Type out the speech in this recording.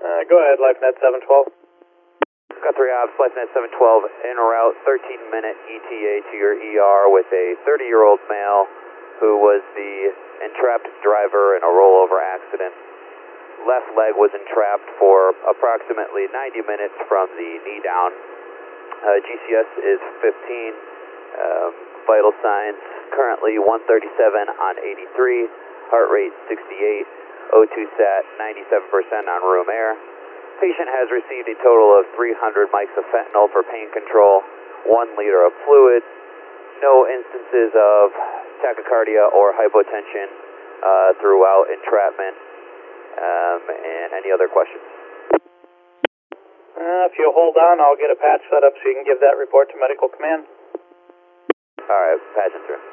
Go ahead, LifeNet 712. Got 3 ops, LifeNet 712, en route, 13-minute ETA to your ER with a 30-year-old male who was the entrapped driver in a rollover accident. Left leg was entrapped for approximately 90 minutes from the knee down. GCS is 15. Vital signs currently 137 on 83, heart rate 68, O2 sat 97% on room air. Patient has received a total of 300 mics of fentanyl for pain control, 1 liter of fluid, no instances of tachycardia or hypotension throughout entrapment, and any other questions? If you hold on, I'll get a patch set up so you can give that report to medical command. All right, patching through.